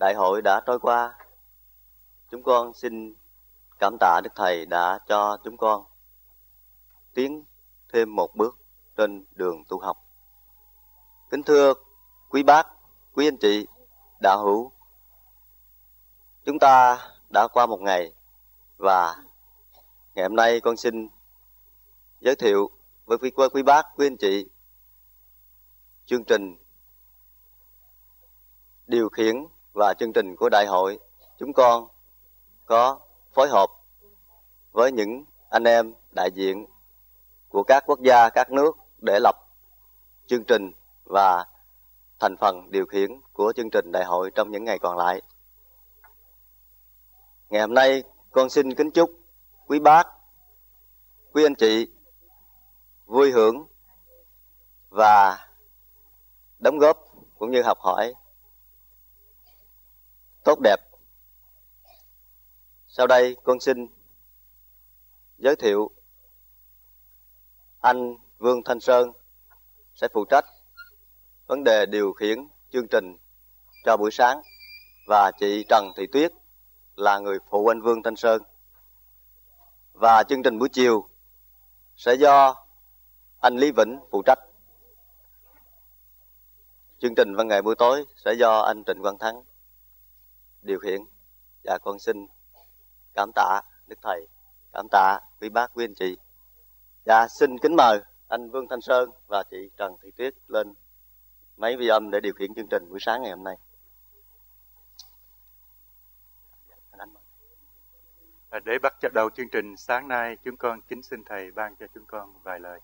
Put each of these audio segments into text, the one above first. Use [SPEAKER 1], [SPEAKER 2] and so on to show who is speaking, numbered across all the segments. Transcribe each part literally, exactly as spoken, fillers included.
[SPEAKER 1] đại hội đã trôi qua, chúng con xin cảm tạ Đức Thầy đã cho chúng con tiến thêm một bước trên đường tu học. Kính thưa quý bác, quý anh chị, đạo hữu, chúng ta đã qua một ngày và ngày hôm nay con xin giới thiệu với quý, quý bác, quý anh chị chương trình điều khiển và chương trình của đại hội. Chúng con có phối hợp với những anh em đại diện của các quốc gia, các nước để lập chương trình và thành phần điều khiển của chương trình đại hội trong những ngày còn lại. Ngày hôm nay con xin kính chúc quý bác, quý anh chị vui hưởng và đóng góp cũng như học hỏi tốt đẹp. Sau đây con xin giới thiệu anh Vương Thanh Sơn sẽ phụ trách vấn đề điều khiển chương trình cho buổi sáng và chị Trần Thị Tuyết là người phụ anh Vương Thanh Sơn. Và chương trình buổi chiều sẽ do anh Lý Vĩnh phụ trách. Chương trình văn nghệ buổi tối sẽ do anh Trịnh Quang Thắng điều khiển. Và con xin cảm tạ Đức Thầy, cảm tạ quý bác, quý anh chị. Và xin kính mời anh Vương Thanh Sơn và chị Trần Thị Tuyết lên máy vi âm để điều khiển chương trình buổi sáng ngày hôm nay.
[SPEAKER 2] Để bắt đầu chương trình sáng nay, chúng con kính xin Thầy ban cho chúng con vài lời.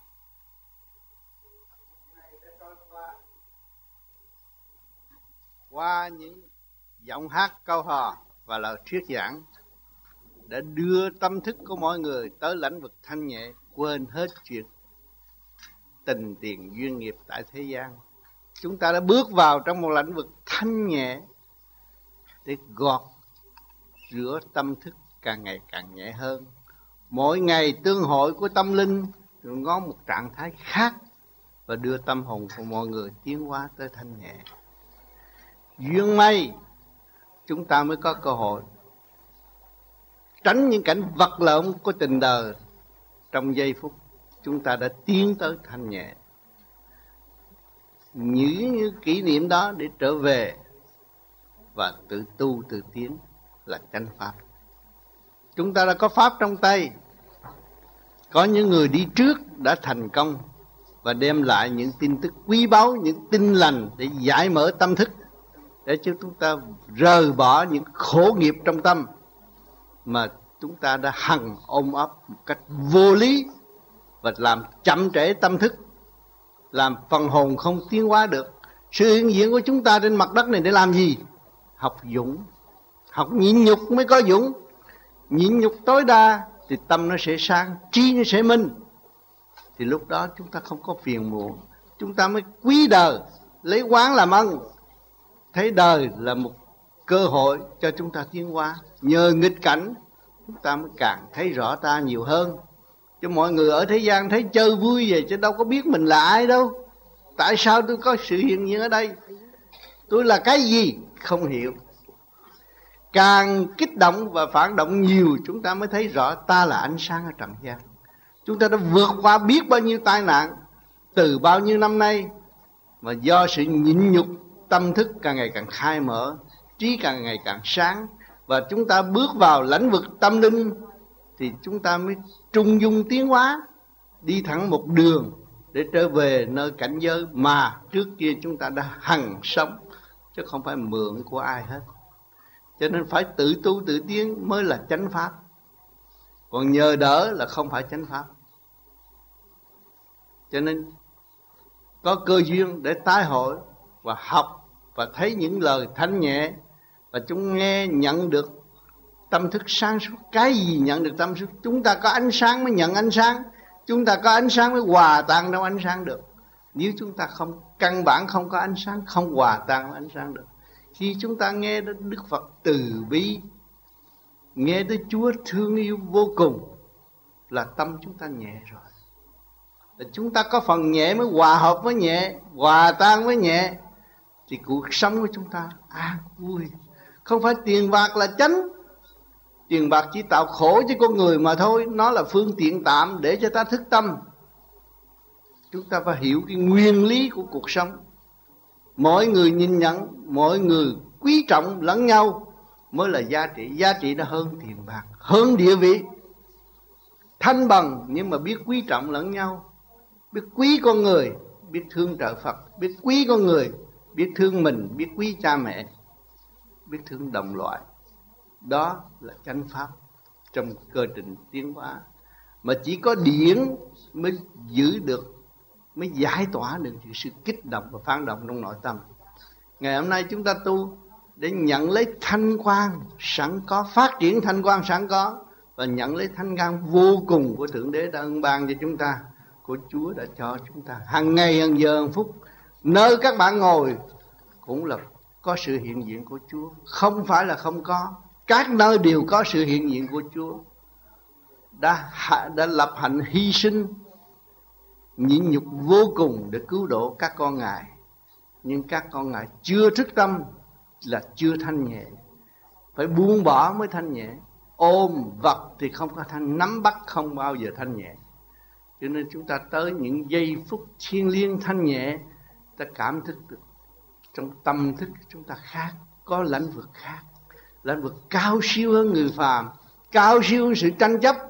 [SPEAKER 3] Qua những giọng hát câu hò và lời thuyết giảng đã đưa tâm thức của mọi người tới lãnh vực thanh nhẹ, quên hết chuyện tình tiền duyên nghiệp tại thế gian. Chúng ta đã bước vào trong một lãnh vực thanh nhẹ để gọt rửa tâm thức càng ngày càng nhẹ hơn. Mỗi ngày tương hội của tâm linh có một trạng thái khác và đưa tâm hồn của mọi người tiến hóa tới thanh nhẹ. Duyên may chúng ta mới có cơ hội tránh những cảnh vật lộn của tình đời. Trong giây phút chúng ta đã tiến tới thanh nhẹ. Những, những kỷ niệm đó để trở về và tự tu tự tiến là chánh pháp. Chúng ta đã có pháp trong tay. Có những người đi trước đã thành công và đem lại những tin tức quý báu, những tin lành để giải mở tâm thức, để cho chúng ta rời bỏ những khổ nghiệp trong tâm mà chúng ta đã hằng ôm ấp một cách vô lý và làm chậm trễ tâm thức, làm phần hồn không tiến hóa được. Sự hiện diện của chúng ta trên mặt đất này để làm gì? Học dũng, học nhịn nhục mới có dũng. Nhịn nhục tối đa thì tâm nó sẽ sáng, trí nó sẽ minh. Thì lúc đó chúng ta không có phiền muộn, chúng ta mới quý đời, lấy quán làm ân. Thấy đời là một cơ hội cho chúng ta tiến hóa. Nhờ nghịch cảnh chúng ta mới càng thấy rõ ta nhiều hơn. Chứ mọi người ở thế gian thấy chơi vui vậy chứ đâu có biết mình là ai đâu. Tại sao tôi có sự hiện diện ở đây? Tôi là cái gì? Không hiểu. Càng kích động và phản động nhiều, chúng ta mới thấy rõ ta là ánh sáng ở trần gian. Chúng ta đã vượt qua biết bao nhiêu tai nạn từ bao nhiêu năm nay, mà do sự nhịn nhục, tâm thức càng ngày càng khai mở, trí càng ngày càng sáng, và chúng ta bước vào lãnh vực tâm linh thì chúng ta mới trung dung tiến hóa, đi thẳng một đường để trở về nơi cảnh giới mà trước kia chúng ta đã hằng sống, chứ không phải mượn của ai hết. Cho nên phải tự tu tự tiến mới là chánh pháp, còn nhờ đỡ là không phải chánh pháp. Cho nên có cơ duyên để tái hội và học và thấy những lời thanh nhẹ, và chúng nghe nhận được tâm thức sáng suốt. Cái gì nhận được tâm thức? Chúng ta có ánh sáng mới nhận ánh sáng, chúng ta có ánh sáng mới hòa tan trong ánh sáng được. Nếu chúng ta không, căn bản không có ánh sáng, không hòa tan với ánh sáng được. Khi chúng ta nghe đến Đức Phật từ bi, nghe tới Chúa thương yêu vô cùng, là tâm chúng ta nhẹ rồi. Là chúng ta có phần nhẹ mới hòa hợp với nhẹ, hòa tan với nhẹ, thì cuộc sống của chúng ta an vui. Không phải tiền bạc là chánh. Tiền bạc chỉ tạo khổ cho con người mà thôi. Nó là phương tiện tạm để cho ta thức tâm. Chúng ta phải hiểu cái nguyên lý của cuộc sống. Mỗi người nhìn nhận, mỗi người quý trọng lẫn nhau mới là giá trị. Giá trị nó hơn tiền bạc, hơn địa vị. Thanh bằng nhưng mà biết quý trọng lẫn nhau, biết quý con người, biết thương trợ Phật, biết quý con người, biết thương mình, biết quý cha mẹ, biết thương đồng loại. Đó là chánh pháp trong cơ trình tiến hóa. Mà chỉ có điển mới giữ được, mới giải tỏa được sự kích động và phản động trong nội tâm. Ngày hôm nay chúng ta tu để nhận lấy thanh quan sẵn có, phát triển thanh quan sẵn có, và nhận lấy thanh quan vô cùng của Thượng Đế đã ân ban cho chúng ta, của Chúa đã cho chúng ta. Hàng ngày, hàng giờ, hàng phút, nơi các bạn ngồi cũng là có sự hiện diện của Chúa. Không phải là không có, các nơi đều có sự hiện diện của Chúa. Đã, đã lập hạnh hy sinh nhịn nhục vô cùng để cứu độ các con Ngài. Nhưng các con Ngài chưa thức tâm là chưa thanh nhẹ. Phải buông bỏ mới thanh nhẹ. Ôm vật thì không có thanh, nắm bắt không bao giờ thanh nhẹ. Cho nên chúng ta tới những giây phút thiêng liêng thanh nhẹ, ta cảm thức được trong tâm thức chúng ta khác, có lãnh vực khác, lãnh vực cao siêu hơn người phàm, cao siêu hơn sự tranh chấp.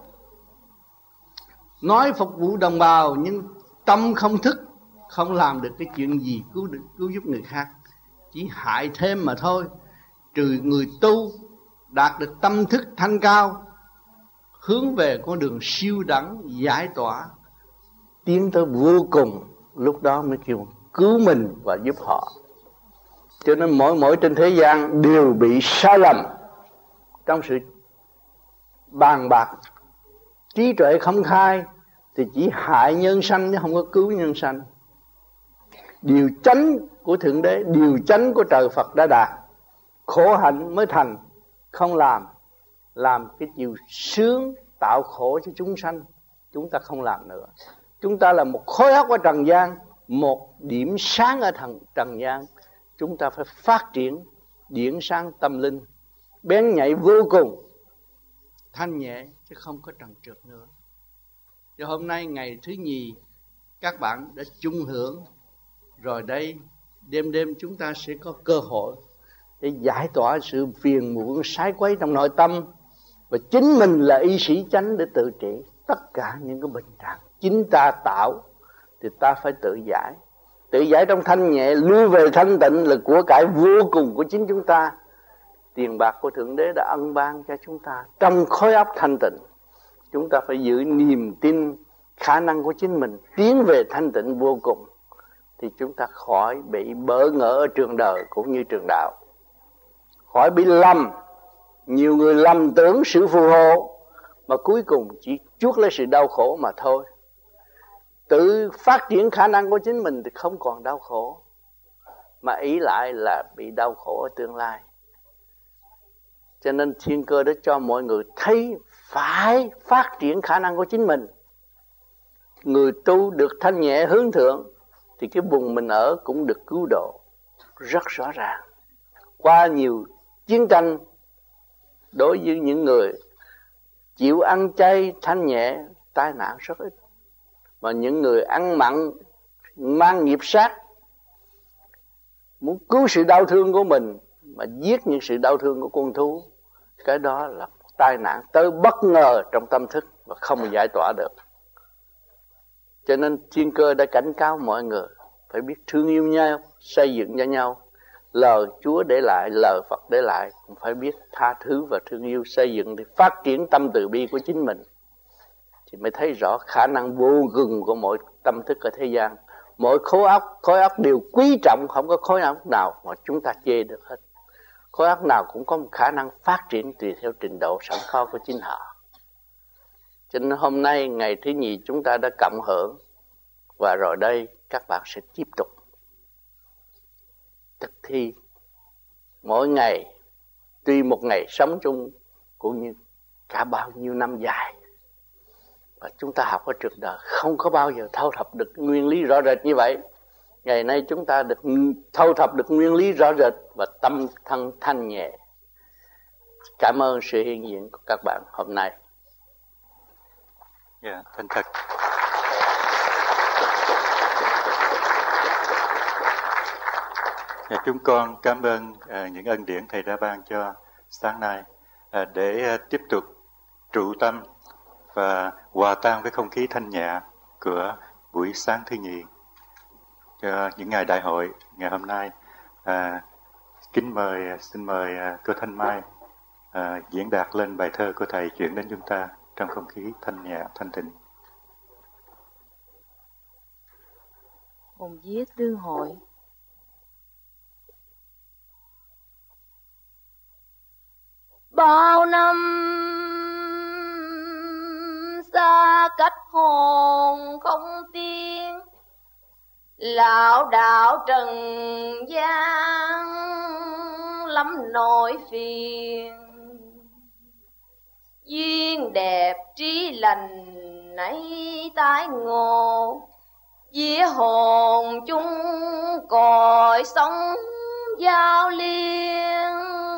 [SPEAKER 3] Nói phục vụ đồng bào nhưng tâm không thức, không làm được cái chuyện gì cứu được, cứu giúp người khác, chỉ hại thêm mà thôi. Trừ người tu đạt được tâm thức thanh cao, hướng về con đường siêu đẳng giải tỏa, tiến tới vô cùng, lúc đó mới kêu cứu mình và giúp họ. Cho nên mỗi mỗi trên thế gian đều bị sai lầm trong sự bàn bạc, trí tuệ không khai thì chỉ hại nhân sanh chứ không có cứu nhân sanh. Điều chánh của Thượng Đế, điều chánh của trời Phật đã đạt, khổ hạnh mới thành. Không làm, làm cái điều sướng tạo khổ cho chúng sanh, chúng ta không làm nữa. Chúng ta là một khối óc ở trần gian, một điểm sáng ở thần trần gian. Chúng ta phải phát triển điển sáng tâm linh, bén nhạy vô cùng, thanh nhẹ chứ không có trần trượt nữa. Cho hôm nay ngày thứ nhì các bạn đã chung hưởng, rồi đây đêm đêm chúng ta sẽ có cơ hội để giải tỏa sự phiền muộn sái quấy trong nội tâm. Và chính mình là y sĩ chánh để tự trị tất cả những cái bệnh trạng chính ta tạo, thì ta phải tự giải. Tự giải trong thanh nhẹ, lui về thanh tịnh là của cải vô cùng của chính chúng ta. Tiền bạc của Thượng Đế đã ân ban cho chúng ta trong khối óc thanh tịnh. Chúng ta phải giữ niềm tin khả năng của chính mình tiến về thanh tịnh vô cùng, thì chúng ta khỏi bị bỡ ngỡ ở trường đời cũng như trường đạo, khỏi bị lầm. Nhiều người lầm tưởng sự phù hộ mà cuối cùng chỉ chuốc lấy sự đau khổ mà thôi. Tự phát triển khả năng của chính mình thì không còn đau khổ, mà ý lại là bị đau khổ ở tương lai. Cho nên thiên cơ đã cho mọi người thấy phải phát triển khả năng của chính mình. Người tu được thanh nhẹ hướng thượng thì cái vùng mình ở cũng được cứu độ rất rõ ràng. Qua nhiều chiến tranh, đối với những người chịu ăn chay thanh nhẹ, tai nạn rất ít. Mà những người ăn mặn mang nghiệp sát, muốn cứu sự đau thương của mình mà giết những sự đau thương của con thú, cái đó là tai nạn tới bất ngờ trong tâm thức và không giải tỏa được. Cho nên thiên cơ đã cảnh cáo mọi người phải biết thương yêu nhau, xây dựng cho nhau. Lời Chúa để lại, lời Phật để lại cũng phải biết tha thứ và thương yêu, xây dựng để phát triển tâm từ bi của chính mình. Thì mới thấy rõ khả năng vô cùng của mỗi tâm thức ở thế gian. Mỗi khối óc, khối óc đều quý trọng, không có khối óc nào mà chúng ta chê được hết. Khối óc nào cũng có một khả năng phát triển tùy theo trình độ sẵn có của chính họ. Cho nên hôm nay ngày thứ nhì chúng ta đã cộng hưởng, và rồi đây các bạn sẽ tiếp tục thực thi mỗi ngày. Tuy một ngày sống chung cũng như cả bao nhiêu năm dài, và chúng ta học ở trường đời không có bao giờ thâu thập được nguyên lý rõ rệt như vậy. Ngày nay chúng ta được thâu thập được nguyên lý rõ rệt và tâm thân thanh nhẹ,
[SPEAKER 4] Cảm ơn sự hiện diện của các bạn hôm nay.
[SPEAKER 2] Dạ, yeah, thành thật. Yeah, chúng con cảm ơn uh, những ân điển Thầy đã ban cho sáng nay uh, để uh, tiếp tục trụ tâm và hòa tan với không khí thanh nhã của buổi sáng thứ nhì cho những ngày đại hội ngày hôm nay. À, kính mời, xin mời uh, cô Thanh Mai uh, diễn đạt lên bài thơ của Thầy chuyển đến chúng ta trong không khí thanh nhã thanh tịnh.
[SPEAKER 5] Hồn vía tương hội. Bao năm xa cách hồn không tiên, lão đạo trần gian lắm nỗi phiền. Duyên đẹp trí lành nấy tái ngộ, vía hồn chung cõi sống giao liên.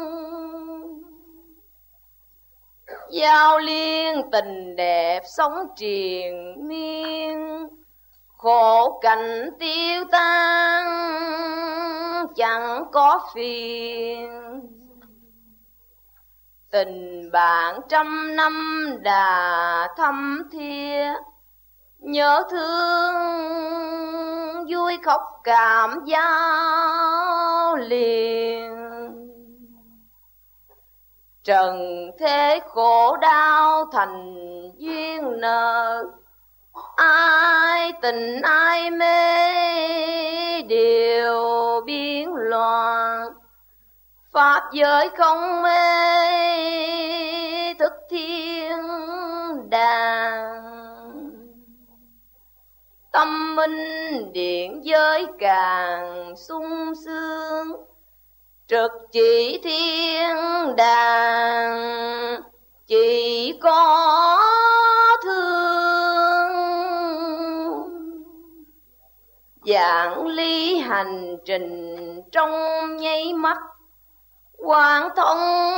[SPEAKER 5] Giao liên tình đẹp sống triền miên, khổ cảnh tiêu tan chẳng có phiền. Tình bạn trăm năm đà thâm thia, nhớ thương vui khóc cảm giao liền. Trần thế khổ đau thành duyên nợ, ai tình ai mê đều biến loạn. Pháp giới không mê thức thiên đàng, tâm minh điện giới càng sung sướng. Trực chỉ thiên đàng chỉ có thương, giảng lý hành trình trong nháy mắt. Quán thông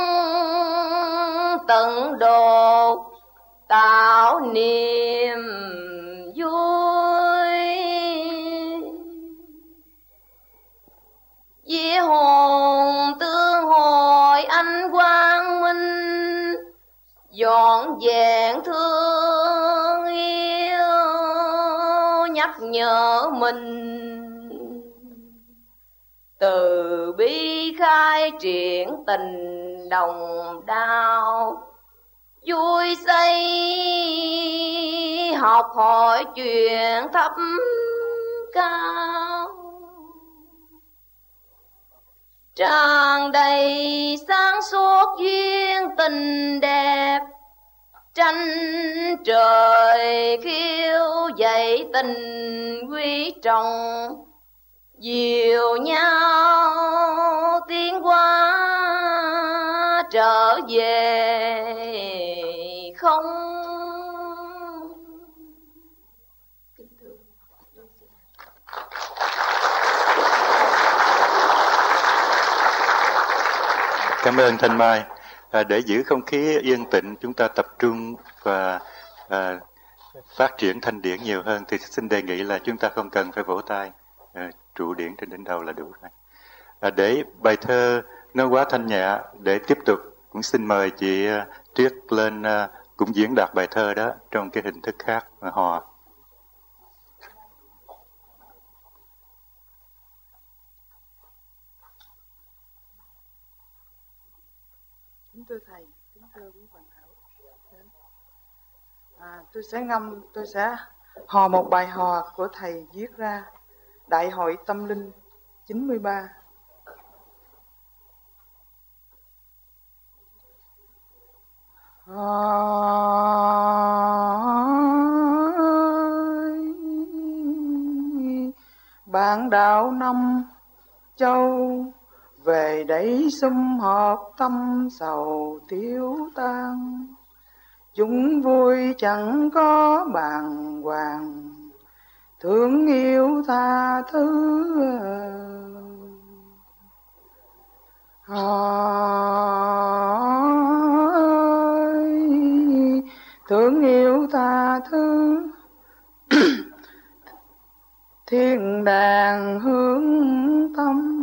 [SPEAKER 5] tận độ tạo niềm vui. Vía hồn tương hội anh quang minh, dọn dẹn thương yêu nhắc nhở mình. Từ bi khai triển tình đồng đạo, vui xây học hỏi chuyện thấp cao. Tràn đầy sáng suốt duyên tình đẹp, tranh trời khiêu dậy tình quý trọng. Dìu nhau tiến qua trở về không.
[SPEAKER 2] Cảm ơn Thanh Mai. À, để giữ không khí yên tĩnh, chúng ta tập trung và à, phát triển thanh điển nhiều hơn, thì xin đề nghị là chúng ta không cần phải vỗ tay. À, trụ điển trên đỉnh đầu là đủ rồi. À, để bài thơ nó quá thanh nhã, để tiếp tục cũng xin mời chị uh, Triết lên uh, cũng diễn đạt bài thơ đó trong cái hình thức khác, uh, hò.
[SPEAKER 6] Kính thưa thầy, kính thưa quý bạn hữu, à, tôi sẽ ngâm, tôi sẽ hò một bài hò của thầy viết ra Đại hội Tâm Linh chín mươi ba. À, bạn đạo năm châu về đây sum họp, tâm sầu tiêu tan. Chúng vui chẳng có bàng hoàng, thương yêu tha thứ. À, thương yêu tha thứ. Thiên đàng hướng tâm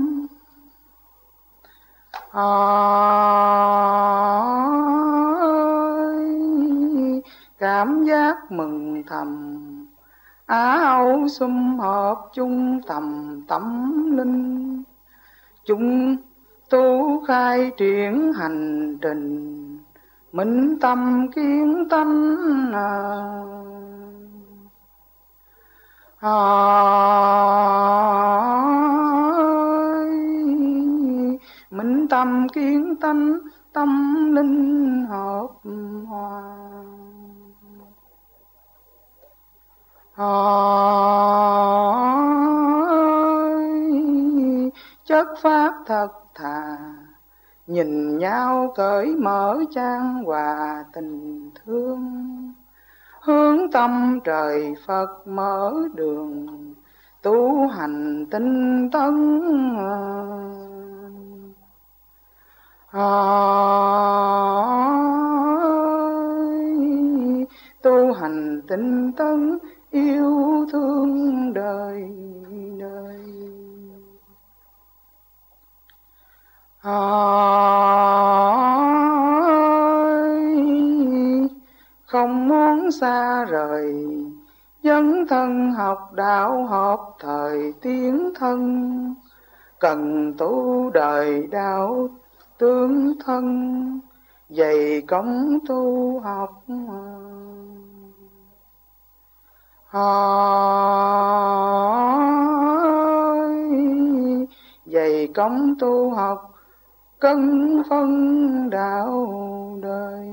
[SPEAKER 6] ơi, cảm giác mừng thầm áo sum họp chung tầm tâm linh, chung tu khai triển hành trình minh tâm kiến tánh ơi, minh tâm kiến tánh tâm linh hợp hòa ơi, chất phát thật thà nhìn nhau cởi mở trang hòa tình thương, hướng tâm trời Phật mở đường tu hành tinh tấn ơi, tu hành tinh tấn yêu thương đời đời ơi, không muốn xa rời dấn thân học đạo hợp thời tiến thân, cần tu đời đạo tương thân dày công tu học ơi, dày công tu học cân phân đạo đời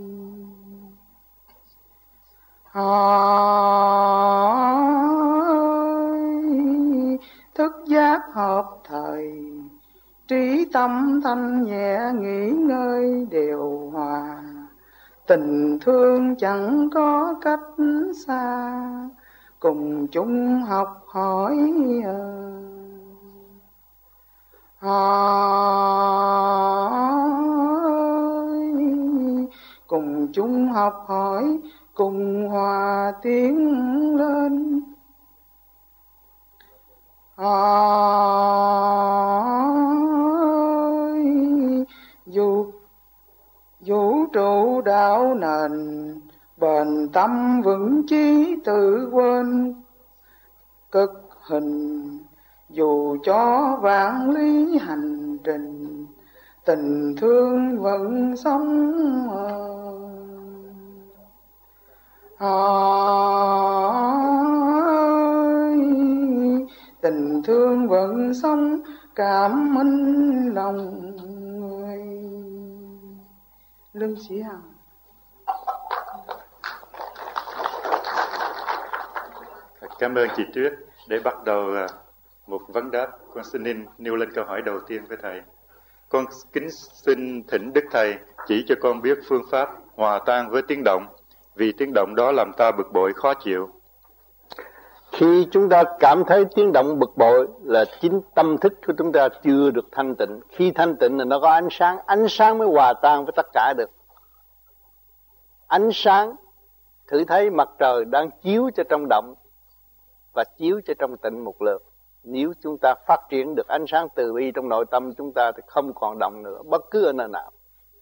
[SPEAKER 6] ơi, thức giác hợp thời trí tâm thanh nhẹ nghỉ ngơi điều hòa, tình thương chẳng có cách xa cùng chung học hỏi ơi, cùng chung học hỏi cùng hòa tiến lên ơi, dù vũ trụ đạo nền bền tâm vững chí tự quên cực hình, dù cho vạn lý hành trình tình thương vẫn sống ơi, tình thương vẫn sống cảm minh lòng người. Lương Sĩ Hằng.
[SPEAKER 2] Cảm ơn chị Tuyết. Để bắt đầu một vấn đáp, con xin nêu lên câu hỏi đầu tiên với thầy. Con kính xin thỉnh Đức Thầy chỉ cho con biết phương pháp hòa tan với tiếng động, vì tiếng động đó làm ta bực bội khó chịu.
[SPEAKER 3] Khi chúng ta cảm thấy tiếng động bực bội là chính tâm thức của chúng ta chưa được thanh tịnh. Khi thanh tịnh là nó có ánh sáng, ánh sáng mới hòa tan với tất cả được. Ánh sáng, thử thấy mặt trời đang chiếu cho trong động và chiếu cho trong tịnh một lượt. Nếu chúng ta phát triển được ánh sáng từ bi trong nội tâm chúng ta thì không còn động nữa, bất cứ ở nơi nào.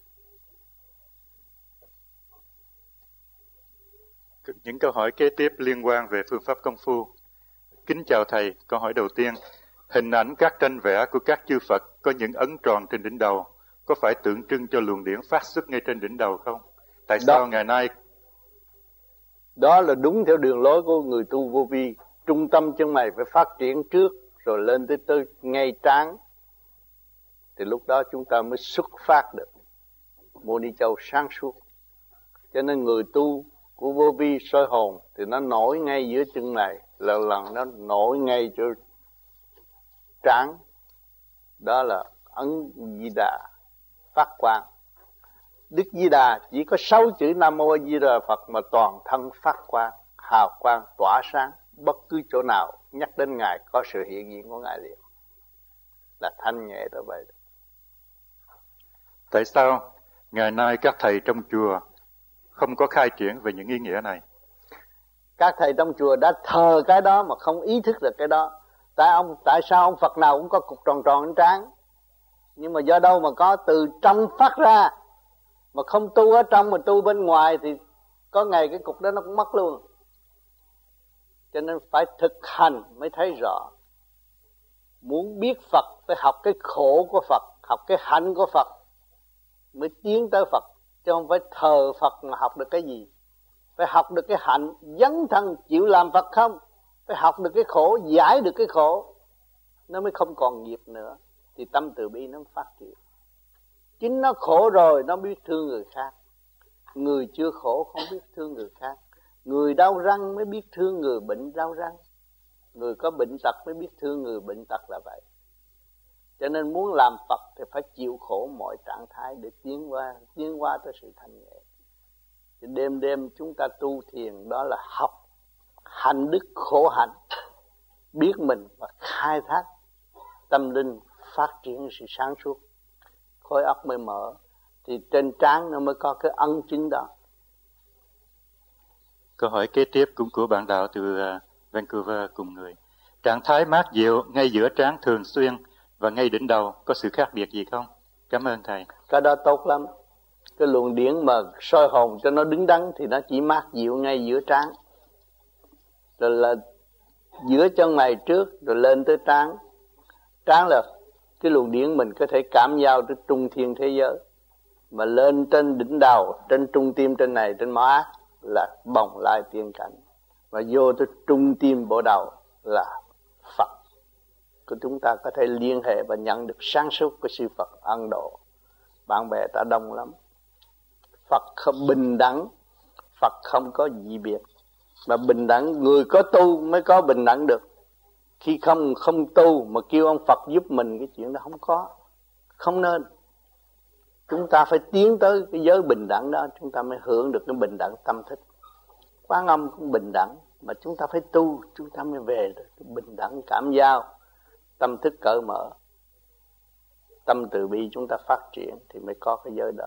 [SPEAKER 2] Những câu hỏi kế tiếp liên quan về phương pháp công phu. Kính chào thầy, câu hỏi đầu tiên. Hình ảnh các tranh vẽ của các chư Phật có những ấn tròn trên đỉnh đầu, có phải tượng trưng cho luồng điển phát xuất ngay trên đỉnh đầu không? Tại sao đó, ngày nay...
[SPEAKER 3] Đó là đúng theo đường lối của người tu vô vi. Trung tâm chân mày phải phát triển trước, rồi lên tới, tới ngay trán. Thì lúc đó chúng ta mới xuất phát được. Mô Ni Châu sáng suốt. Cho nên người tu của vô vi soi hồn thì nó nổi ngay giữa chân này, lần lần nó nổi ngay chỗ trán. Đó là ấn Di Đà phát quang. Đức Di Đà chỉ có sáu chữ Nam Mô A Di Đà Phật mà toàn thân phát quang, hào quang tỏa sáng, bất cứ chỗ nào nhắc đến Ngài có sự hiện diện của Ngài liền. Là thanh nhẹ đó vậy.
[SPEAKER 2] Tại sao ngày nay các thầy trong chùa không có khai triển về những ý nghĩa này.
[SPEAKER 3] Các thầy trong chùa đã thờ cái đó mà không ý thức được cái đó. Tại ông tại sao ông Phật nào cũng có cục tròn tròn trên trán? Nhưng mà do đâu mà có, từ trong phát ra. Mà không tu ở trong mà tu bên ngoài thì có ngày cái cục đó nó cũng mất luôn. Cho nên phải thực hành mới thấy rõ. Muốn biết Phật phải học cái khổ của Phật, học cái hạnh của Phật mới tiến tới Phật. Chứ không phải thờ Phật mà học được cái gì. Phải học được cái hạnh, dấn thân chịu làm Phật không. Phải học được cái khổ, giải được cái khổ, nó mới không còn nghiệp nữa. Thì tâm từ bi nó phát triển. Chính nó khổ rồi nó biết thương người khác. Người chưa khổ không biết thương người khác. Người đau răng mới biết thương người bệnh đau răng. Người có bệnh tật mới biết thương người bệnh tật là vậy. Cho nên muốn làm Phật thì phải chịu khổ mọi trạng thái để tiến qua, tiến qua tới sự thanh nhẹ. Thì đêm đêm chúng ta tu thiền đó là học hành đức khổ hạnh, biết mình và khai thác tâm linh, phát triển sự sáng suốt, khối óc mới mở, thì trên trán nó mới có cái ân chính đó.
[SPEAKER 2] Câu hỏi kế tiếp cũng của bạn đạo từ Vancouver cùng người. Trạng thái mát dịu ngay giữa trán thường xuyên và ngay đỉnh đầu có sự khác biệt gì không? Cảm ơn thầy.
[SPEAKER 3] Cái đó tốt lắm. Cái luồng điển mà soi hồn cho nó đứng đắn thì nó chỉ mát dịu ngay giữa trán. Rồi là giữa chân mày trước rồi lên tới trán. Trán là cái luồng điển mình có thể cảm giao tới trung thiên thế giới. Mà lên trên đỉnh đầu, trên trung tim trên này, trên má là bồng lai tiên cảnh. Mà vô tới trung tim bộ đầu là Phật. Của chúng ta có thể liên hệ và nhận được sáng suốt của sư Phật Ấn Độ. Bạn bè ta đông lắm. Phật không bình đẳng, Phật không có dị biệt. Mà bình đẳng, người có tu mới có bình đẳng được. Khi không không tu mà kêu ông Phật giúp mình, cái chuyện đó không có. Không nên. Chúng ta phải tiến tới cái giới bình đẳng đó, chúng ta mới hưởng được cái bình đẳng tâm thức. Quán Âm cũng bình đẳng, mà chúng ta phải tu, chúng ta mới về được cái bình đẳng cảm giao, tâm thức cởi mở, tâm từ bi chúng ta phát triển thì mới có cái giới đó.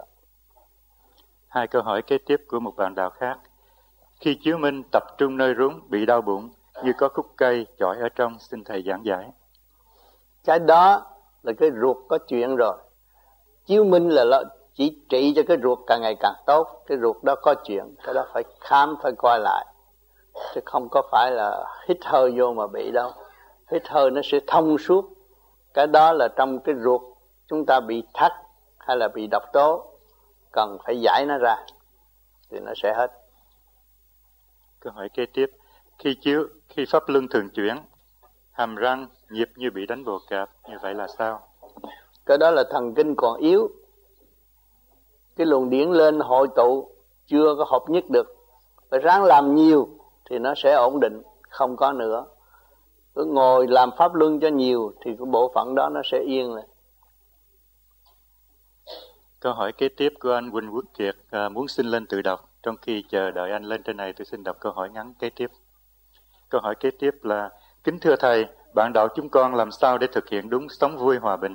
[SPEAKER 2] Hai câu hỏi kế tiếp của một bạn đạo khác. Khi chiếu minh tập trung nơi rúng bị đau bụng như có khúc cây chọi ở trong, xin thầy giảng giải.
[SPEAKER 3] Cái đó là cái ruột có chuyện rồi. Chiếu minh là chỉ trị cho cái ruột càng ngày càng tốt. Cái ruột đó có chuyện, cái đó phải khám, phải coi lại. Chứ không có phải là hít hơi vô mà bị đâu. Hít hơi nó sẽ thông suốt. Cái đó là trong cái ruột chúng ta bị thắt hay là bị độc tố, cần phải giải nó ra thì nó sẽ hết.
[SPEAKER 2] Câu hỏi kế tiếp. Khi chiếu, khi pháp luân thường chuyển, hàm răng nhịp như bị đánh bồ cạp, như vậy là sao?
[SPEAKER 3] Cái đó là thần kinh còn yếu. Cái luồng điển lên hội tụ chưa có hợp nhất được. Phải ráng làm nhiều thì nó sẽ ổn định, không có nữa. Cứ ngồi làm pháp luân cho nhiều thì cái bộ phận đó nó sẽ yên lại.
[SPEAKER 2] Câu hỏi kế tiếp của anh Quỳnh Quốc Kiệt à, muốn xin lên tự đọc. Trong khi chờ đợi anh lên trên này, tôi xin đọc câu hỏi ngắn kế tiếp. Câu hỏi kế tiếp là: kính thưa thầy, bạn đạo chúng con làm sao để thực hiện đúng sống vui hòa bình?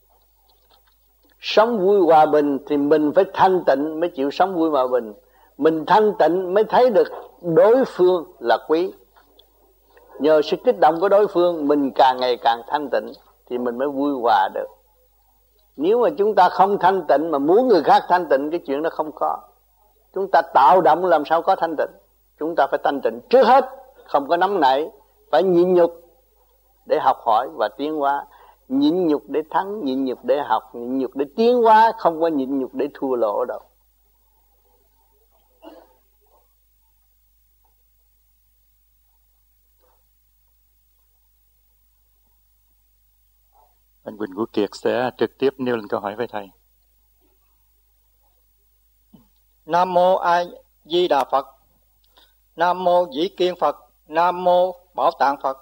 [SPEAKER 3] Sống vui hòa bình thì mình phải thanh tịnh mới chịu sống vui hòa bình. Mình thanh tịnh mới thấy được đối phương là quý. Nhờ sự kích động của đối phương, mình càng ngày càng thanh tịnh thì mình mới vui hòa được. Nếu mà chúng ta không thanh tịnh mà muốn người khác thanh tịnh, cái chuyện đó không có. Chúng ta tạo động làm sao có thanh tịnh. Chúng ta phải thanh tịnh trước hết, không có nóng nảy, phải nhịn nhục để học hỏi và tiến hóa. Nhịn nhục để thắng, nhịn nhục để học, nhịn nhục để tiến hóa, không có nhịn nhục để thua lỗ đâu.
[SPEAKER 2] Anh Quỳnh Quốc Kiệt sẽ trực tiếp nêu lên câu hỏi với thầy.
[SPEAKER 7] Nam mô A Di Đà Phật. Nam mô Dĩ Kiên Phật. Nam mô Bảo Tạng Phật.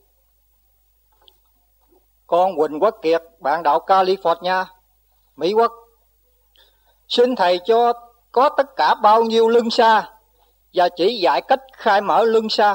[SPEAKER 7] Con Quỳnh Quốc Kiệt, bạn đạo California, Mỹ Quốc. Xin thầy cho có tất cả bao nhiêu luân xa và chỉ dạy cách khai mở luân xa.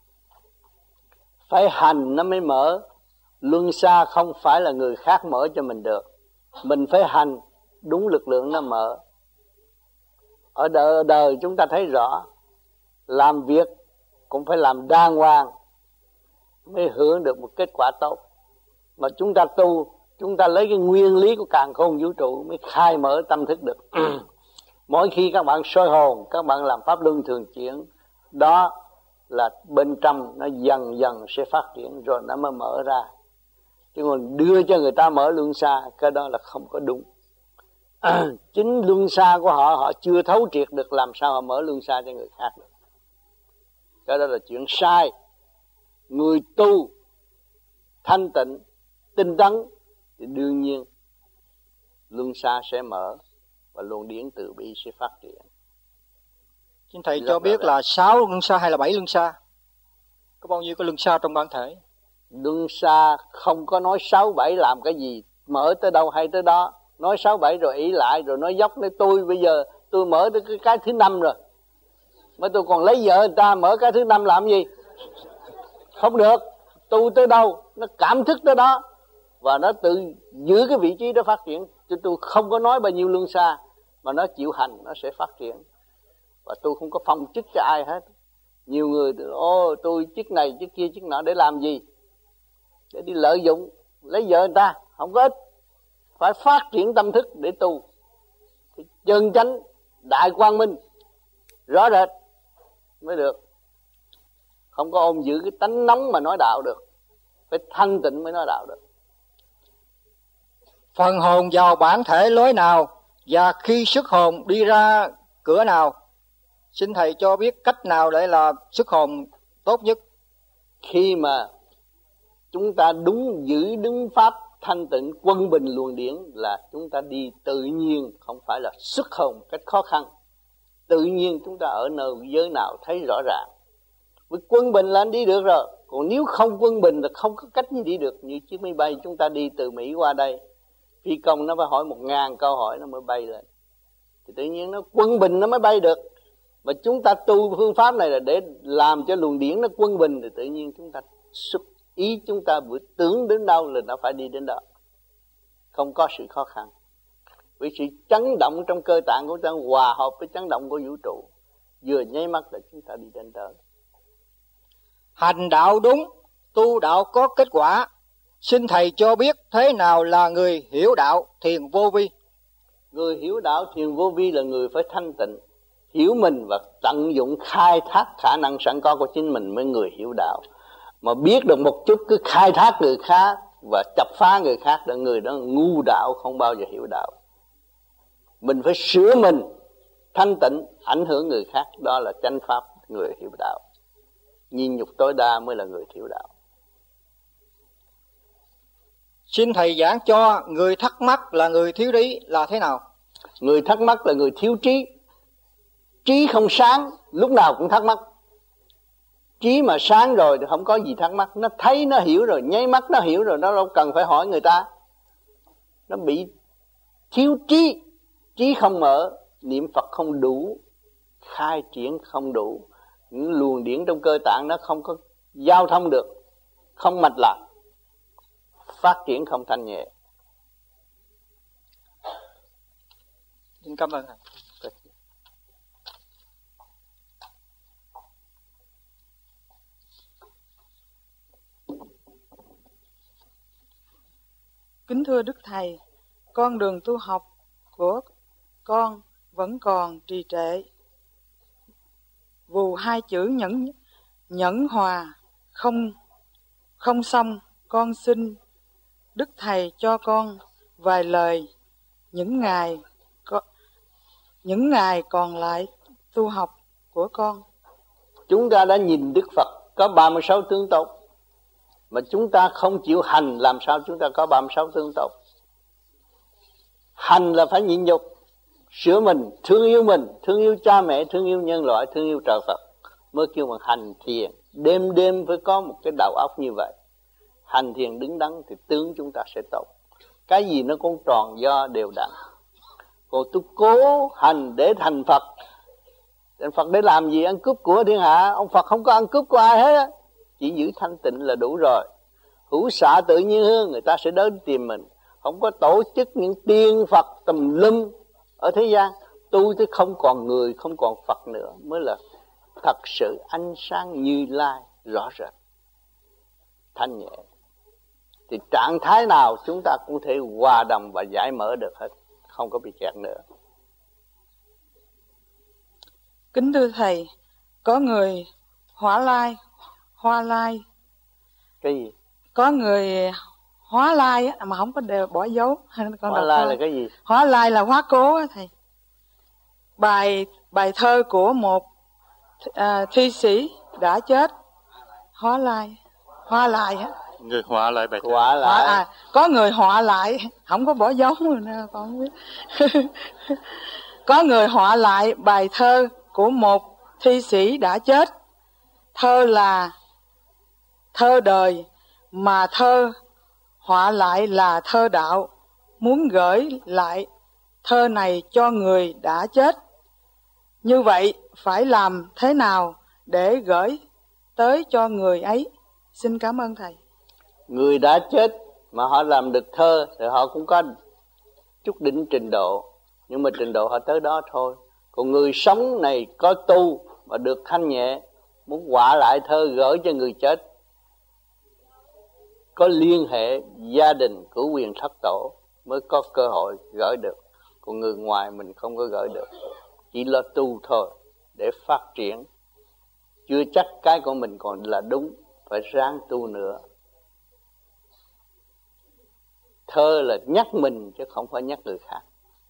[SPEAKER 3] Phải hành nó mới mở. Luân xa không phải là người khác mở cho mình được. Mình phải hành đúng lực lượng nó mở.
[SPEAKER 4] Ở đời, ở đời chúng ta thấy rõ, làm việc cũng phải làm đàng hoàng mới hưởng được một kết quả tốt. Mà chúng ta tu, chúng ta lấy cái nguyên lý của càn khôn vũ trụ mới khai mở tâm thức được. Mỗi khi các bạn soi hồn, các bạn làm pháp luân thường chuyển, đó là bên trong nó dần dần sẽ phát triển rồi nó mới mở ra. Chứ còn đưa cho người ta mở luân xa, cái đó là không có đúng. Chính luân xa của họ, họ chưa thấu triệt được, làm sao họ mở luân xa cho người khác được. Cái đó là chuyện sai. Người tu thanh tịnh, tinh tấn thì đương nhiên luân xa sẽ mở và luồng điển từ bi sẽ phát triển.
[SPEAKER 7] Xin thầy cho biết là sáu luân xa hay là bảy luân xa? Có bao nhiêu cái luân xa trong bản thể?
[SPEAKER 4] Luân xa không có nói sáu bảy làm cái gì, mở tới đâu hay tới đó. Nói sáu bảy rồi ý lại, rồi nói dốc nói tôi bây giờ tôi mở tới cái, cái thứ năm rồi, mà tôi còn lấy vợ người ta, mở cái thứ năm làm gì? Không được. Tu tới đâu nó cảm thức tới đó, và nó tự giữ cái vị trí đó phát triển. Chứ tôi không có nói bao nhiêu luân xa, mà nó chịu hành nó sẽ phát triển. Và tôi không có phong chức cho ai hết. Nhiều người ô tôi chức này chức kia chức nọ để làm gì? Để đi lợi dụng, lấy vợ người ta, không có ích. Phải phát triển tâm thức để tu. Thì chân chánh, đại quang minh, rõ rệt mới được. Không có ôm giữ cái tánh nóng mà nói đạo được. Phải thanh tịnh mới nói đạo được.
[SPEAKER 7] Phần hồn vào bản thể lối nào, và khi xuất hồn đi ra cửa nào? Xin thầy cho biết cách nào để là xuất hồn tốt nhất.
[SPEAKER 4] Khi mà chúng ta đúng giữ đứng pháp thanh tịnh quân bình luồng điển là chúng ta đi tự nhiên, không phải là xuất hồn cách khó khăn. Tự nhiên chúng ta ở nơi giới nào thấy rõ ràng. Với quân bình là anh đi được rồi. Còn nếu không quân bình là không có cách gì đi được. Như chiếc máy bay chúng ta đi từ Mỹ qua đây, phi công nó phải hỏi một ngàn câu hỏi nó mới bay lên. Thì tự nhiên nó quân bình nó mới bay được. Mà chúng ta tu phương pháp này là để làm cho luồng điển nó quân bình, thì tự nhiên chúng ta xuất ý, chúng ta vừa tưởng đến đâu là nó phải đi đến đó. Không có sự khó khăn. Vì sự chấn động trong cơ tạng của chúng ta hòa hợp với chấn động của vũ trụ, vừa nháy mắt là chúng ta đi đến đó.
[SPEAKER 7] Hành đạo đúng, tu đạo có kết quả. Xin thầy cho biết thế nào là người hiểu đạo thiền vô vi?
[SPEAKER 4] Người hiểu đạo thiền vô vi là người phải thanh tịnh, hiểu mình và tận dụng khai thác khả năng sẵn có của chính mình mới người hiểu đạo. Mà biết được một chút cứ khai thác người khác và chập phá người khác là người đó ngu đạo, không bao giờ hiểu đạo. Mình phải sửa mình thanh tịnh, ảnh hưởng người khác, đó là chánh pháp người hiểu đạo. Nhìn nhục tối đa mới là người hiểu đạo.
[SPEAKER 7] Xin thầy giảng cho người thắc mắc là người thiếu trí là thế nào?
[SPEAKER 4] Người thắc mắc là người thiếu trí. Trí không sáng, lúc nào cũng thắc mắc. Trí mà sáng rồi thì không có gì thắc mắc. Nó thấy, nó hiểu rồi, nháy mắt nó hiểu rồi, nó đâu cần phải hỏi người ta. Nó bị thiếu trí. Trí không mở, niệm Phật không đủ, khai triển không đủ, những luồng điển trong cơ tạng nó không có giao thông được, không mạch lạc, phát triển không thanh nhẹ.
[SPEAKER 7] Xin cảm ơn thầy.
[SPEAKER 6] Kính thưa Đức Thầy, con đường tu học của con vẫn còn trì trệ. Vù hai chữ nhẫn nhẫn hòa không không xong, con xin Đức Thầy cho con vài lời những ngày những ngày còn lại tu học của con.
[SPEAKER 4] Chúng ta đã nhìn Đức Phật có ba mươi sáu tướng tốt, mà chúng ta không chịu hành, làm sao chúng ta có ba mươi sáu tướng tốt? Hành là phải nhịn nhục, sửa mình, thương yêu mình, thương yêu cha mẹ, thương yêu nhân loại, thương yêu trời Phật, mới kêu bằng hành thiền. Đêm đêm phải có một cái đầu óc như vậy. Hành thiền đứng đắn thì tướng chúng ta sẽ tốt. Cái gì nó cũng tròn do đều đặn. Còn tôi cố hành để thành Phật, thành Phật để làm gì? Ăn cướp của thiên hạ. Ông Phật không có ăn cướp của ai hết á, chỉ giữ thanh tịnh là đủ rồi. Hữu xạ tự nhiên hơn, người ta sẽ đến tìm mình. Không có tổ chức những tiên Phật tùm lum ở thế gian. tu tới không còn người, không còn Phật nữa, mới là thật sự ánh sáng Như Lai rõ rệt, thanh nhẹ. Thì trạng thái nào chúng ta cũng thể hòa đồng và giải mở được hết, không có bị kẹt nữa.
[SPEAKER 6] Kính thưa Thầy, có người Hỏa Lai, Hoa Lai.
[SPEAKER 4] Cái gì?
[SPEAKER 6] Có người Hóa Lai mà không có đều bỏ dấu. Con
[SPEAKER 4] Hóa Lai là cái gì?
[SPEAKER 6] Hóa Lai là hóa cố á Thầy. Bài bài thơ của một à, thi sĩ đã chết. Hóa Lai, Hóa Lai á.
[SPEAKER 2] Người họa lại bài thơ.
[SPEAKER 4] Họa lại.
[SPEAKER 6] À, có người họa lại, không có bỏ dấu rồi nè, con không biết. Có người họa lại bài thơ của một thi sĩ đã chết. Thơ là thơ đời, mà thơ họa lại là thơ đạo. Muốn gửi lại thơ này cho người đã chết. Như vậy phải làm thế nào để gửi tới cho người ấy? Xin cảm ơn Thầy.
[SPEAKER 4] Người đã chết mà họ làm được thơ thì họ cũng có chút đỉnh trình độ, nhưng mà trình độ họ tới đó thôi. Còn người sống này có tu mà được thanh nhẹ, muốn họa lại thơ gửi cho người chết, có liên hệ gia đình của quyền thất tổ mới có cơ hội gửi được. Còn người ngoài mình không có gửi được, chỉ là tu thôi để phát triển. Chưa chắc cái của mình còn là đúng, phải ráng tu nữa. Thơ là nhắc mình chứ không phải nhắc người khác.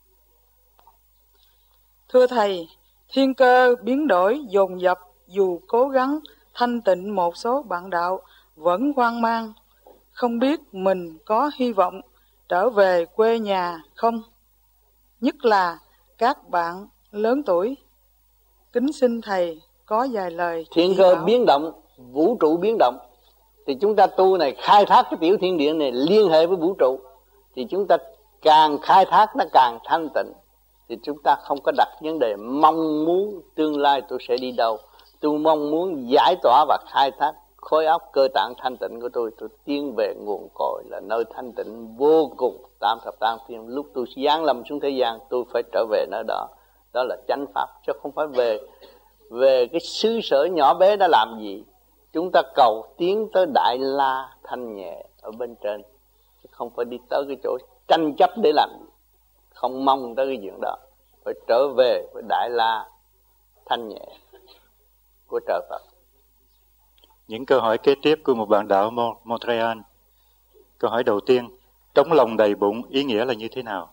[SPEAKER 6] Thưa Thầy, thiên cơ biến đổi dồn dập, dù cố gắng thanh tịnh một số bạn đạo vẫn hoang mang, không biết mình có hy vọng trở về quê nhà không? Nhất là các bạn lớn tuổi. Kính xin Thầy có vài lời.
[SPEAKER 4] Thiên cơ bảo. Biến động, vũ trụ biến động, thì chúng ta tu này khai thác cái tiểu thiên địa này liên hệ với vũ trụ, thì chúng ta càng khai thác nó càng thanh tịnh. Thì chúng ta không có đặt vấn đề mong muốn tương lai tôi sẽ đi đâu. Tôi mong muốn giải tỏa và khai thác khối óc cơ tạng thanh tịnh của tôi. Tôi tiến về nguồn cội là nơi thanh tịnh vô cùng, tam thập tam thiên. Lúc tôi giáng lâm xuống thế gian, tôi phải trở về nơi đó. Đó là chánh pháp, chứ không phải về về cái xứ sở nhỏ bé đó làm gì. Chúng ta cầu tiến tới Đại La thanh nhẹ ở bên trên, chứ không phải đi tới cái chỗ tranh chấp để làm gì. Không mong tới cái chuyện đó, phải trở về với Đại La thanh nhẹ của trời Phật.
[SPEAKER 2] Những câu hỏi kế tiếp của một bạn đạo Montreal. Câu hỏi đầu tiên, trống lòng đầy bụng ý nghĩa là như thế nào?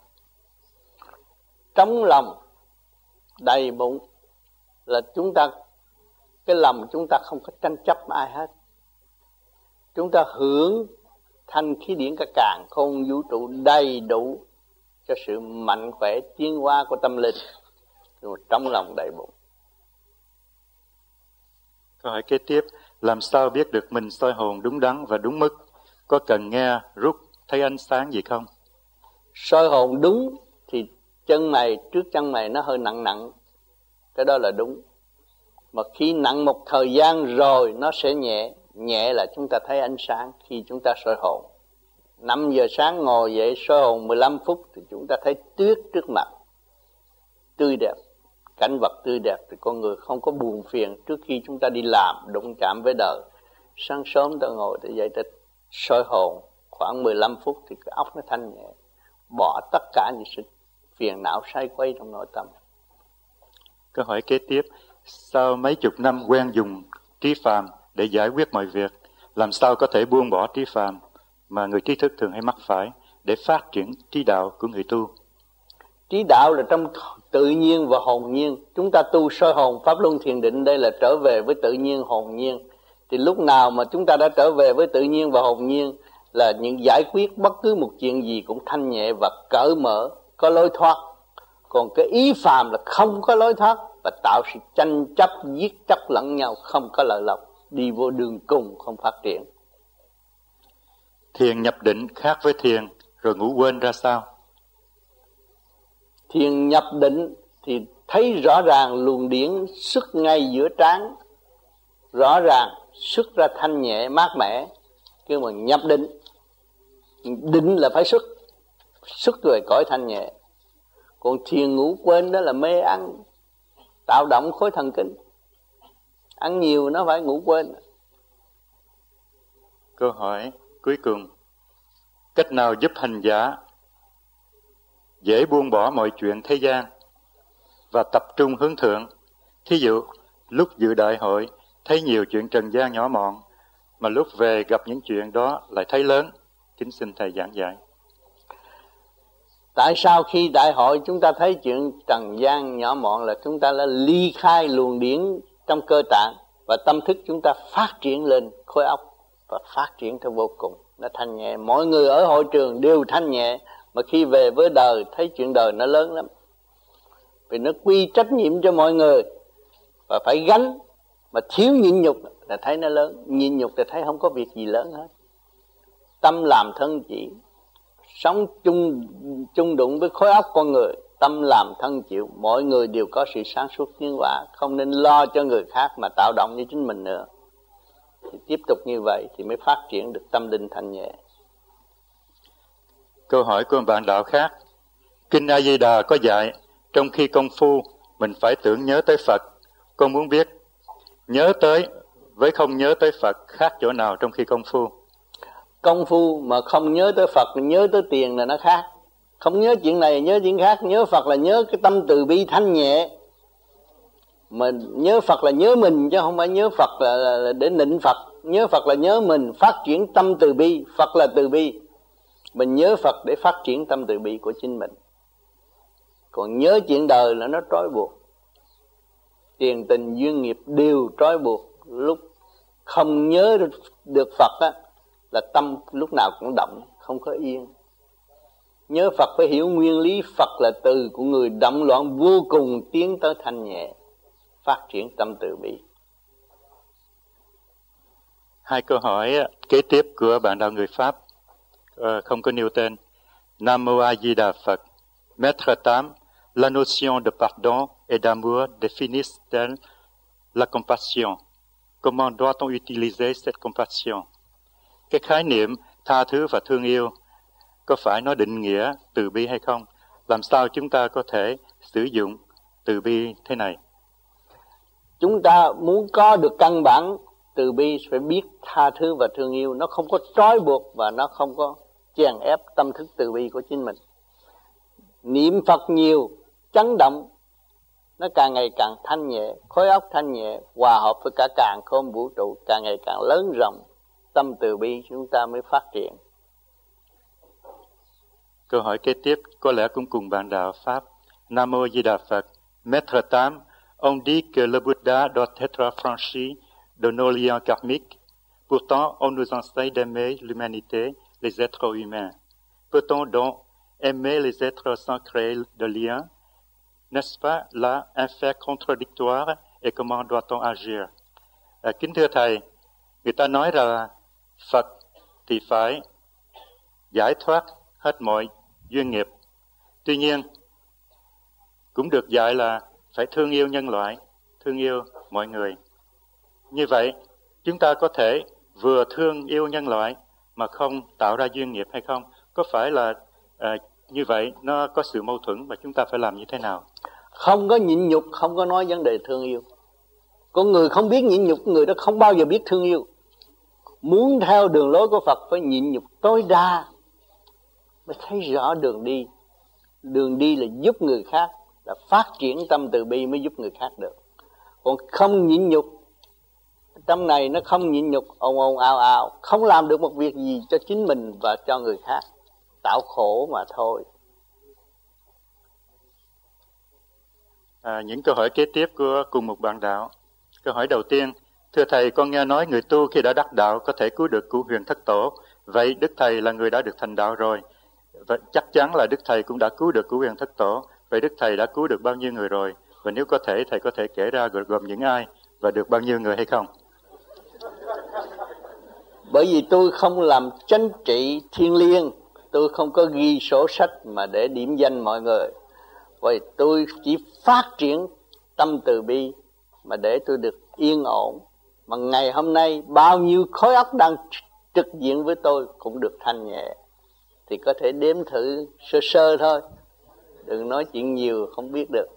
[SPEAKER 4] Trống lòng đầy bụng là chúng ta, cái lòng chúng ta không có tranh chấp ai hết. Chúng ta hưởng thanh khí điển cả càn khôn vũ trụ đầy đủ cho sự mạnh khỏe tiến hóa của tâm linh. Nhưng mà trong lòng đầy bụng.
[SPEAKER 2] Câu hỏi kế tiếp, làm sao biết được mình soi hồn đúng đắn và đúng mức? Có cần nghe rút thấy ánh sáng gì không?
[SPEAKER 4] Soi hồn đúng thì chân mày, trước chân mày nó hơi nặng nặng, cái đó là đúng. Mà khi nặng một thời gian rồi nó sẽ nhẹ. Nhẹ là chúng ta thấy ánh sáng khi chúng ta soi hồn. Năm giờ sáng ngồi dậy soi hồn mười lăm phút thì chúng ta thấy tuyết trước mặt, tươi đẹp, cảnh vật tươi đẹp, thì con người không có buồn phiền trước khi chúng ta đi làm, đụng chạm với đời. Sáng sớm ta ngồi để dậy ta soi hồn khoảng mười lăm phút thì cái óc nó thanh nhẹ, bỏ tất cả những sự phiền não say quay trong nội tâm.
[SPEAKER 2] Câu hỏi kế tiếp, sau mấy chục năm quen dùng trí phàm để giải quyết mọi việc, làm sao có thể buông bỏ trí phàm mà người trí thức thường hay mắc phải để phát triển trí đạo của người tu?
[SPEAKER 4] Trí đạo là trong tự nhiên và hồn nhiên. Chúng ta tu soi hồn pháp luân thiền định, đây là trở về với tự nhiên hồn nhiên. Thì lúc nào mà chúng ta đã trở về với tự nhiên và hồn nhiên là những giải quyết bất cứ một chuyện gì cũng thanh nhẹ và cởi mở, có lối thoát. Còn cái ý phàm là không có lối thoát và tạo sự tranh chấp, giết chóc lẫn nhau, không có lợi lộc, đi vô đường cùng không phát triển.
[SPEAKER 2] Thiền nhập định khác với thiền rồi ngủ quên ra sao?
[SPEAKER 4] Thiền nhập định thì thấy rõ ràng luồng điển xuất ngay giữa trán, rõ ràng xuất ra thanh nhẹ mát mẻ. Kêu mà nhập định, định là phải xuất, xuất rồi cõi thanh nhẹ. Còn thiền ngủ quên đó là mê ăn, tạo động khối thần kinh. Ăn nhiều nó phải ngủ quên.
[SPEAKER 2] Câu hỏi cuối cùng: cách nào giúp hành giả dễ buông bỏ mọi chuyện thế gian và tập trung hướng thượng? Thí dụ, lúc dự đại hội thấy nhiều chuyện trần gian nhỏ mọn, mà lúc về gặp những chuyện đó lại thấy lớn. Kính xin Thầy giảng giải.
[SPEAKER 4] Tại sao khi đại hội chúng ta thấy chuyện trần gian nhỏ mọn là chúng ta đã ly khai luồng điển trong cơ tạng, và tâm thức chúng ta phát triển lên khối óc và phát triển theo vô cùng, nó thanh nhẹ. Mọi người ở hội trường đều thanh nhẹ, mà khi về với đời thấy chuyện đời nó lớn lắm, vì nó quy trách nhiệm cho mọi người và phải gánh. Mà thiếu nhịn nhục là thấy nó lớn, nhịn nhục là thấy không có việc gì lớn hết. Tâm làm thân chỉ, sống chung chung đụng với khối óc con người, tâm làm thân chịu. Mọi người đều có sự sáng suốt tiến hóa, không nên lo cho người khác mà tạo động như chính mình nữa. Thì tiếp tục như vậy thì mới phát triển được tâm linh thanh nhẹ.
[SPEAKER 2] Câu hỏi của bạn đạo khác: Kinh A Di Đà có dạy trong khi công phu mình phải tưởng nhớ tới Phật. Con muốn biết nhớ tới với không nhớ tới Phật khác chỗ nào trong khi công phu?
[SPEAKER 4] Công phu mà không nhớ tới Phật, nhớ tới tiền là nó khác. Không nhớ chuyện này, nhớ chuyện khác. Nhớ Phật là nhớ cái tâm từ bi thanh nhẹ. Mình nhớ Phật là nhớ mình, chứ không phải nhớ Phật là, là, là để nịnh Phật. Nhớ Phật là nhớ mình, phát triển tâm từ bi. Phật là từ bi. Mình nhớ Phật để phát triển tâm từ bi của chính mình. Còn nhớ chuyện đời là nó trói buộc. Tiền tình duyên nghiệp đều trói buộc. Lúc không nhớ được Phật á, là tâm lúc nào cũng động, không có yên. Nhớ Phật phải hiểu nguyên lý Phật là từ của người động loạn vô cùng tiến tới thanh nhẹ, phát triển tâm từ bi.
[SPEAKER 2] Hai câu hỏi kế tiếp của bạn đạo người Pháp, uh, không có nêu tên. Nam Mô A Di Đà Phật. Maître Tam, la notion de pardon et d'amour définissent-elles la compassion? Comment doit-on utiliser cette compassion? Cái khái niệm tha thứ và thương yêu có phải nó định nghĩa từ bi hay không? Làm sao chúng ta có thể sử dụng từ bi thế này?
[SPEAKER 4] Chúng ta muốn có được căn bản từ bi phải biết tha thứ và thương yêu. Nó không có trói buộc và nó không có chèn ép tâm thức từ bi của chính mình. Niệm Phật nhiều, chấn động, nó càng ngày càng thanh nhẹ, khối óc thanh nhẹ, hòa hợp với cả càn khôn vũ trụ, càng ngày càng lớn rộng. Tâm từ bi chúng ta mới phát triển.
[SPEAKER 2] Câu hỏi kế tiếp có lẽ cũng cùng bạn đạo Pháp. Nam Mô Di Đà Phật. Maître Tam, on dit que le Bouddha doit être affranchi de nos liens karmiques. Pourtant, on nous enseigne d'aimer l'humanité, les êtres humains. Peut-on donc aimer les êtres sans créer de liens? N'est-ce pas là un fait contradictoire et comment doit-on agir? À, kính thưa Thầy, người ta nói là Phật thì phải giải thoát hết mọi duyên nghiệp. Tuy nhiên, cũng được dạy là phải thương yêu nhân loại, thương yêu mọi người. Như vậy, chúng ta có thể vừa thương yêu nhân loại mà không tạo ra duyên nghiệp hay không? Có phải là à, như vậy nó có sự mâu thuẫn và chúng ta phải làm như thế nào?
[SPEAKER 4] Không có nhịn nhục, không có nói vấn đề thương yêu. Con người không biết nhịn nhục, người đó không bao giờ biết thương yêu. Muốn theo đường lối của Phật phải nhịn nhục tối đa mới thấy rõ đường đi. Đường đi là giúp người khác, là phát triển tâm từ bi mới giúp người khác được. Còn không nhịn nhục, trong này nó không nhịn nhục, ồn ồn ào ào, không làm được một việc gì cho chính mình và cho người khác, tạo khổ mà thôi.
[SPEAKER 2] À, những câu hỏi kế tiếp của cùng một bạn đạo. Câu hỏi đầu tiên: thưa Thầy, con nghe nói người tu khi đã đắc đạo có thể cứu được Cửu Huyền Thất Tổ. Vậy Đức Thầy là người đã được thành đạo rồi, và chắc chắn là Đức Thầy cũng đã cứu được Cửu Huyền Thất Tổ. Vậy Đức Thầy đã cứu được bao nhiêu người rồi? Và nếu có thể, Thầy có thể kể ra gồm những ai và được bao nhiêu người hay không?
[SPEAKER 4] Bởi vì tôi không làm chánh trị thiêng liêng, tôi không có ghi sổ sách mà để điểm danh mọi người. Vậy tôi chỉ phát triển tâm từ bi mà để tôi được yên ổn. Mà ngày hôm nay bao nhiêu khối óc đang trực diện với tôi cũng được thanh nhẹ. Thì có thể đếm thử sơ sơ thôi, đừng nói chuyện nhiều không biết được.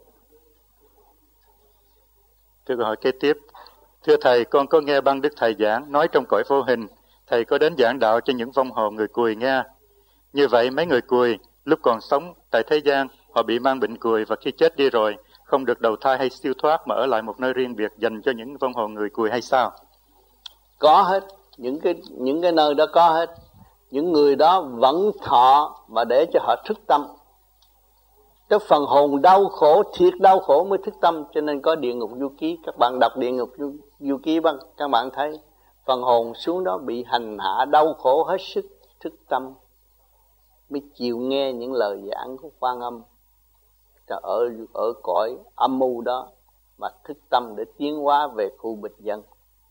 [SPEAKER 2] Thưa câu hỏi kế tiếp. Thưa Thầy, con có nghe băng Đức Thầy giảng nói trong cõi vô hình, Thầy có đến giảng đạo cho những vong hồn người cùi nghe. Như vậy mấy người cùi lúc còn sống tại thế gian, họ bị mang bệnh cùi và khi chết đi rồi không được đầu thai hay siêu thoát mà ở lại một nơi riêng biệt dành cho những vong hồn người cùi hay sao?
[SPEAKER 4] Có hết, những cái những cái nơi đó có hết. Những người đó vẫn thọ mà để cho họ thức tâm. Cái phần hồn đau khổ, thiệt đau khổ mới thức tâm, cho nên có địa ngục du ký. Các bạn đọc địa ngục du, du ký bằng các bạn thấy phần hồn xuống đó bị hành hạ đau khổ hết sức, thức tâm mới chịu nghe những lời giảng của Quan Âm. Cho ở ở cõi âm mưu đó mà thức tâm để tiến hóa về khu bình dân.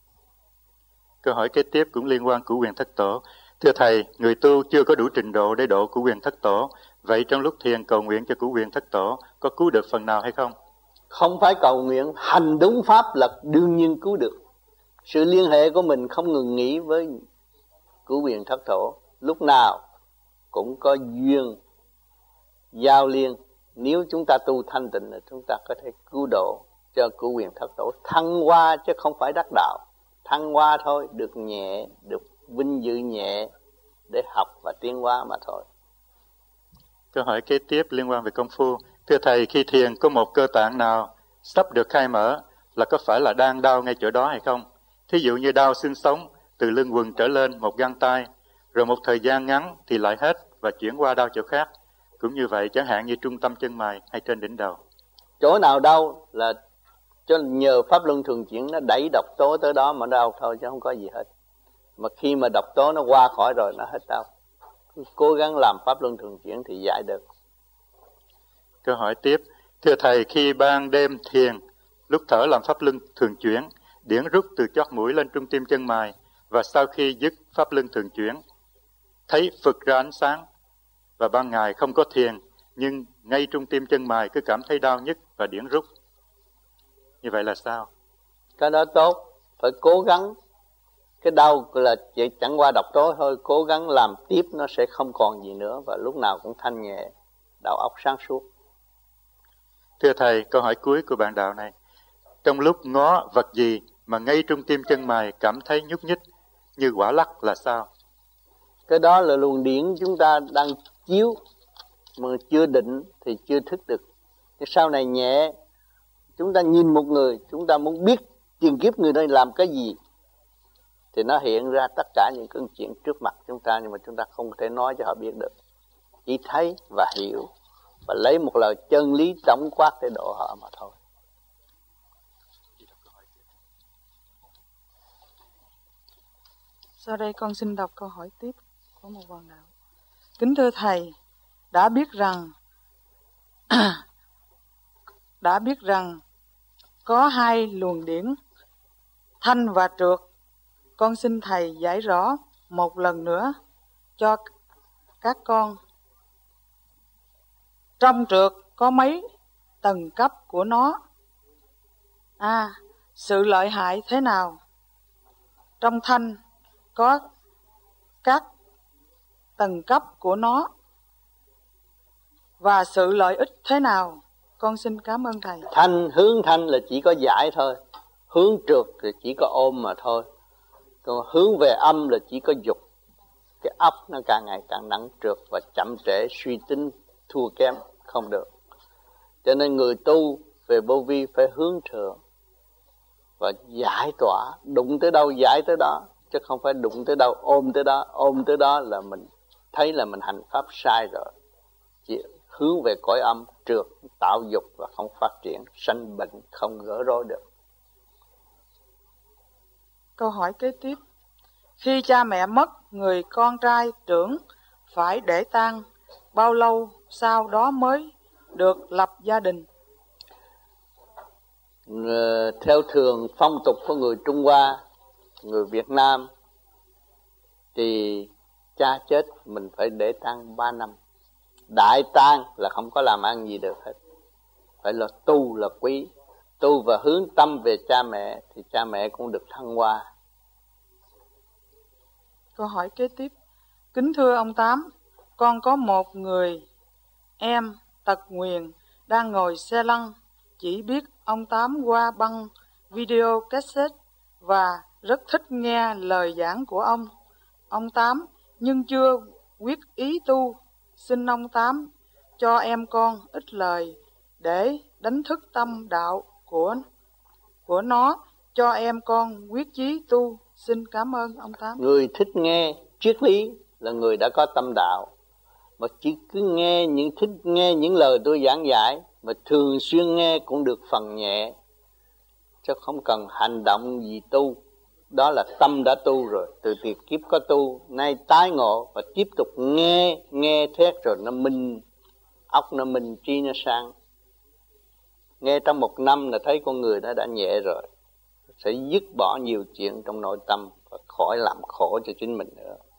[SPEAKER 2] Câu hỏi kế tiếp cũng liên quan của quyền thất tổ. Thưa Thầy, người tu chưa có đủ trình độ để độ của quyền thất tổ. Vậy trong lúc thiền cầu nguyện cho của quyền thất tổ có cứu được phần nào hay không?
[SPEAKER 4] Không phải cầu nguyện, hành đúng pháp là đương nhiên cứu được. Sự liên hệ của mình không ngừng nghỉ với của quyền thất tổ. Lúc nào cũng có duyên giao liên. Nếu chúng ta tu thanh tịnh là chúng ta có thể cứu độ cho của quyền thất tổ. Thăng hoa chứ không phải đắc đạo. Thăng hoa thôi, được nhẹ, được vinh dự nhẹ để học và tiến hóa mà thôi.
[SPEAKER 2] Câu hỏi kế tiếp liên quan về công phu. Thưa Thầy, khi thiền có một cơ tạng nào sắp được khai mở là có phải là đang đau ngay chỗ đó hay không? Thí dụ như đau xương sống từ lưng quần trở lên một gang tay, rồi một thời gian ngắn thì lại hết và chuyển qua đau chỗ khác. Cũng như vậy, chẳng hạn như trung tâm chân mày hay trên đỉnh đầu.
[SPEAKER 4] Chỗ nào đau là cho nhờ pháp luân thường chuyển nó đẩy độc tố tới đó mà đau thôi chứ không có gì hết. Mà khi mà độc tố nó qua khỏi rồi nó hết đau. Cố gắng làm pháp luân thường chuyển thì giải được.
[SPEAKER 2] Câu hỏi tiếp. Thưa Thầy, khi ban đêm thiền, lúc thở làm pháp luân thường chuyển, điển rút từ chót mũi lên trung tim chân mày, và sau khi dứt pháp luân thường chuyển, thấy phực ra ánh sáng, và ban ngày không có thiền, nhưng ngay trung tim chân mày cứ cảm thấy đau nhức và điển rút. Như vậy là sao?
[SPEAKER 4] Cái đó tốt, phải cố gắng. Cái đau là chỉ chẳng qua độc tố thôi, cố gắng làm tiếp nó sẽ không còn gì nữa và lúc nào cũng thanh nhẹ, đầu óc sáng suốt.
[SPEAKER 2] Thưa Thầy, câu hỏi cuối của bạn đạo này. Trong lúc ngó vật gì mà ngay trung tim chân mày cảm thấy nhúc nhích như quả lắc là sao?
[SPEAKER 4] Cái đó là luồng điển chúng ta đang chiếu, mà chưa định thì chưa thức được. Nhưng sau này nhẹ, chúng ta nhìn một người, chúng ta muốn biết tiền kiếp người đây làm cái gì, thì nó hiện ra tất cả những cái chuyện trước mặt chúng ta, nhưng mà chúng ta không thể nói cho họ biết được. Chỉ thấy và hiểu và lấy một lời chân lý tổng quát để độ họ mà thôi.
[SPEAKER 6] Sau đây con xin đọc câu hỏi tiếp của một bạn đạo. Kính thưa Thầy, đã biết rằng đã biết rằng có hai luồng điển thanh và trượt. Con xin Thầy giải rõ một lần nữa cho các con. Trong trượt có mấy tầng cấp của nó? À, sự lợi hại thế nào? Trong thanh có các tầng cấp của nó và sự lợi ích thế nào? Con xin cảm ơn Thầy.
[SPEAKER 4] Thanh, hướng thanh là chỉ có giải thôi. Hướng trượt thì chỉ có ôm mà thôi. Còn hướng về âm là chỉ có dục. Cái óc nó càng ngày càng nặng trượt và chậm trễ, suy tính, thua kém, không được. Cho nên người tu về vô vi phải hướng thượng và giải tỏa, đụng tới đâu giải tới đó, chứ không phải đụng tới đâu ôm tới đó. Ôm tới đó là mình thấy là mình hành pháp sai rồi. Chỉ hướng về cõi âm, trượt, tạo dục và không phát triển, sanh bệnh, không gỡ rối được.
[SPEAKER 6] Câu hỏi kế tiếp. Khi cha mẹ mất, người con trai trưởng phải để tang bao lâu sau đó mới được lập gia đình?
[SPEAKER 4] Theo thường phong tục của người Trung Hoa, người Việt Nam thì cha chết mình phải để tang ba năm. Đại tang là không có làm ăn gì được hết. Phải là tu là quý. Tu và hướng tâm về cha mẹ thì cha mẹ cũng được thăng hoa.
[SPEAKER 6] Câu hỏi kế tiếp. Kính thưa ông Tám, con có một người em tật nguyền, đang ngồi xe lăn, chỉ biết ông Tám qua băng video cassette và rất thích nghe lời giảng của ông. Ông Tám nhưng chưa quyết ý tu, xin ông Tám cho em con ít lời để đánh thức tâm đạo của của nó, cho em con quyết chí tu. Xin cảm ơn ông Tám.
[SPEAKER 4] Người thích nghe triết lý là người đã có tâm đạo, mà chỉ cứ nghe những thích nghe những lời tôi giảng giải mà thường xuyên nghe cũng được phần nhẹ, chứ không cần hành động gì tu. Đó là tâm đã tu rồi, từ tiền kiếp có tu, nay tái ngộ và tiếp tục nghe, nghe thét rồi nó minh, óc nó minh, trí nó sáng. Nghe trong một năm là thấy con người nó đã nhẹ rồi, sẽ dứt bỏ nhiều chuyện trong nội tâm và khỏi làm khổ cho chính mình nữa.